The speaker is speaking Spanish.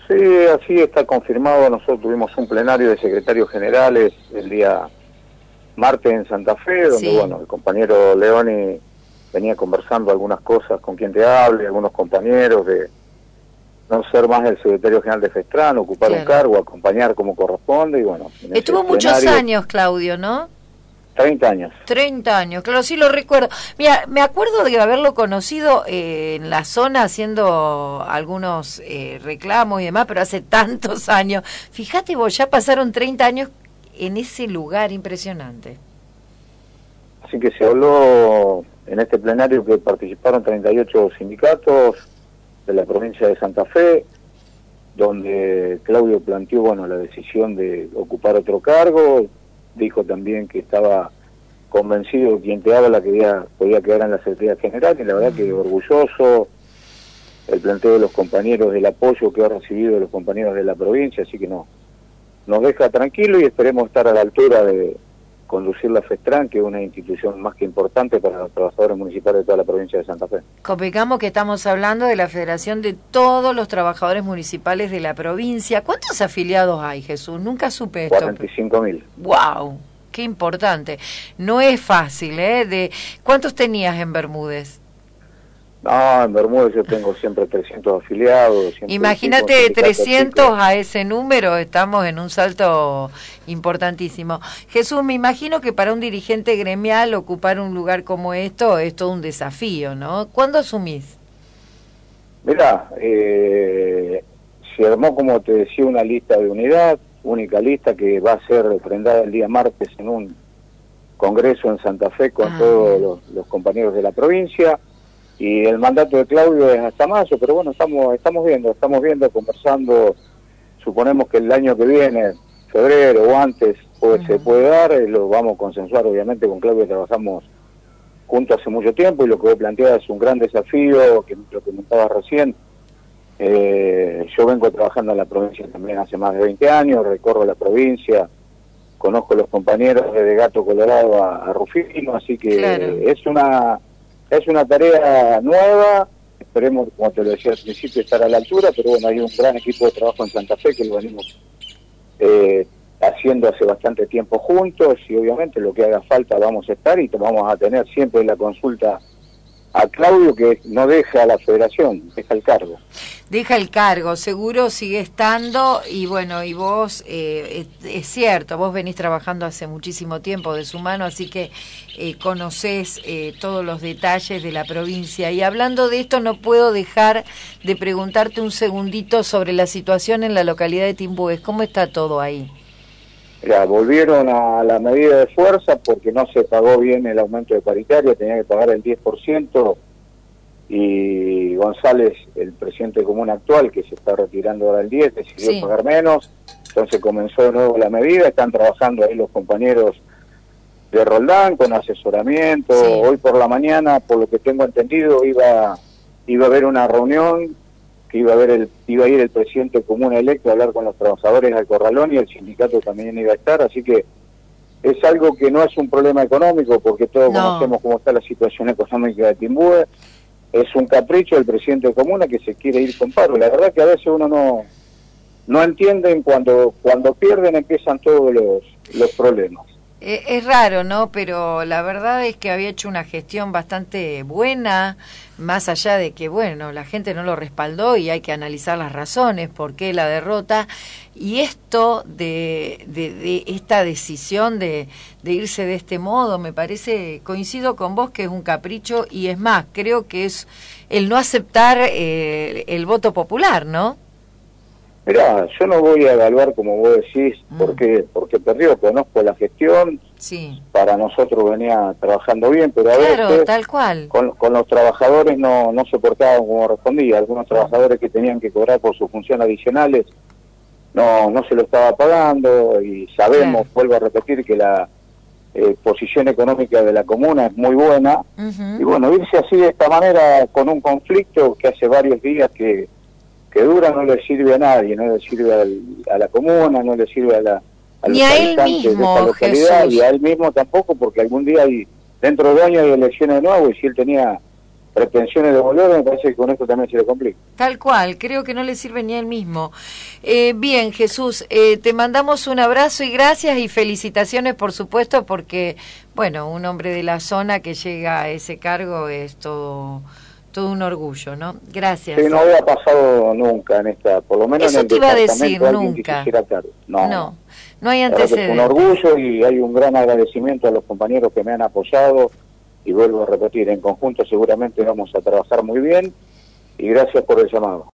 Sí, así está confirmado. Nosotros tuvimos un plenario de secretarios generales el día martes en Santa Fe, donde, Sí, bueno, el compañero Leoni venía conversando algunas cosas con quien te hable, algunos compañeros de no ser más el secretario general de Festran, ocupar un claro. cargo, acompañar como corresponde, y bueno, en ese Estuvo muchos plenario, años, Claudio, ¿no? 30 años. 30 años, claro, sí lo recuerdo. Mira, me acuerdo de haberlo conocido en la zona haciendo algunos reclamos y demás, pero hace tantos años. Fíjate vos, ya pasaron 30 años en ese lugar, impresionante. Así que se habló en este plenario que participaron 38 sindicatos de la provincia de Santa Fe, donde Claudio planteó, bueno, la decisión de ocupar otro cargo, dijo también que estaba convencido que quien te habla que podía quedar en la Secretaría General, y la verdad que orgulloso el planteo de los compañeros, del apoyo que ha recibido de los compañeros de la provincia, así que nos deja tranquilo y esperemos estar a la altura de conducir la FESTRAN, que es una institución más que importante para los trabajadores municipales de toda la provincia de Santa Fe. Convengamos que estamos hablando de la Federación de todos los trabajadores municipales de la provincia. ¿Cuántos afiliados hay, Jesús? Nunca supe esto. 45.000. ¡Wow! Qué importante. No es fácil, ¿eh? ¿Cuántos tenías en Bermúdez? No, en Bermúdez yo tengo siempre 300 afiliados. Imagínate de 300 a ese número, estamos en un salto importantísimo. Jesús, me imagino que para un dirigente gremial ocupar un lugar como esto es todo un desafío, ¿no? ¿Cuándo asumís? Mirá, se armó, como te decía, una lista de unidad, única lista que va a ser refrendada el día martes en un congreso en Santa Fe con todos los compañeros de la provincia. Y el mandato de Claudio es hasta mayo, pero bueno, estamos viendo, conversando. Suponemos que el año que viene, febrero o antes, se puede dar, lo vamos a consensuar obviamente con Claudio, trabajamos juntos hace mucho tiempo, y lo que vos planteás es un gran desafío, que lo comentabas recién. Yo vengo trabajando en la provincia también hace más de 20 años, recorro la provincia, conozco a los compañeros desde Gato Colorado a Rufino, así que claro. Es una tarea nueva, esperemos, como te lo decía al principio, estar a la altura, pero bueno, hay un gran equipo de trabajo en Santa Fe que lo venimos haciendo hace bastante tiempo juntos, y obviamente lo que haga falta vamos a estar, y vamos a tener siempre la consulta a Claudio, que no deja a la federación, deja el cargo. Deja el cargo, seguro sigue estando, y bueno, y vos, es cierto, vos venís trabajando hace muchísimo tiempo de su mano, así que conocés todos los detalles de la provincia. Y hablando de esto, no puedo dejar de preguntarte un segundito sobre la situación en la localidad de Timbúes. ¿Cómo está todo ahí? Mira, volvieron a la medida de fuerza porque no se pagó bien el aumento de paritaria, tenía que pagar el 10%, y González, el presidente común actual, que se está retirando ahora el 10, decidió pagar menos, entonces comenzó de nuevo la medida, están trabajando ahí los compañeros de Roldán con asesoramiento. Hoy por la mañana, por lo que tengo entendido, iba a haber una reunión, que iba a ir el presidente común electo a hablar con los trabajadores al Corralón, y el sindicato también iba a estar, así que es algo que no es un problema económico, porque todos conocemos cómo está la situación económica de Timbúes. Es un capricho del presidente de comuna que se quiere ir con paro. La verdad que a veces uno no entiende, cuando pierden empiezan todos los problemas. Es raro, ¿no? Pero la verdad es que había hecho una gestión bastante buena, más allá de que, bueno, la gente no lo respaldó y hay que analizar las razones, por qué la derrota. Y esto de esta decisión de irse de este modo, me parece, coincido con vos, que es un capricho, y es más, creo que es el no aceptar el voto popular, ¿no? Mirá, yo no voy a evaluar, como vos decís, porque perdió. Conozco la gestión, para nosotros venía trabajando bien, pero a veces tal cual. Con los trabajadores no se portaban como respondía. Algunos trabajadores que tenían que cobrar por sus funciones adicionales no se lo estaba pagando, y sabemos, vuelvo a repetir, que la posición económica de la comuna es muy buena, y bueno, irse así de esta manera con un conflicto que hace varios días que dura, no le sirve a nadie, no le sirve a la comuna, no le sirve a los habitantes de esta localidad, Jesús. Y a él mismo tampoco, porque algún día dentro de 2 años hay elecciones de nuevo, y si él tenía pretensiones de volver, me parece que con esto también se le complica. Tal cual, creo que no le sirve ni a él mismo. Bien, Jesús, te mandamos un abrazo y gracias y felicitaciones, por supuesto, porque, bueno, un hombre de la zona que llega a ese cargo es todo un orgullo, ¿no? Gracias. Sí, no había pasado nunca en esta, por lo menos Eso en el te iba a decir, departamento, alguien que nunca. se hiciera cargo. No hay La verdad que es un antecedentes. orgullo y hay un gran agradecimiento a los compañeros que me han apoyado, y vuelvo a repetir, en conjunto seguramente vamos a trabajar muy bien, y gracias por el llamado.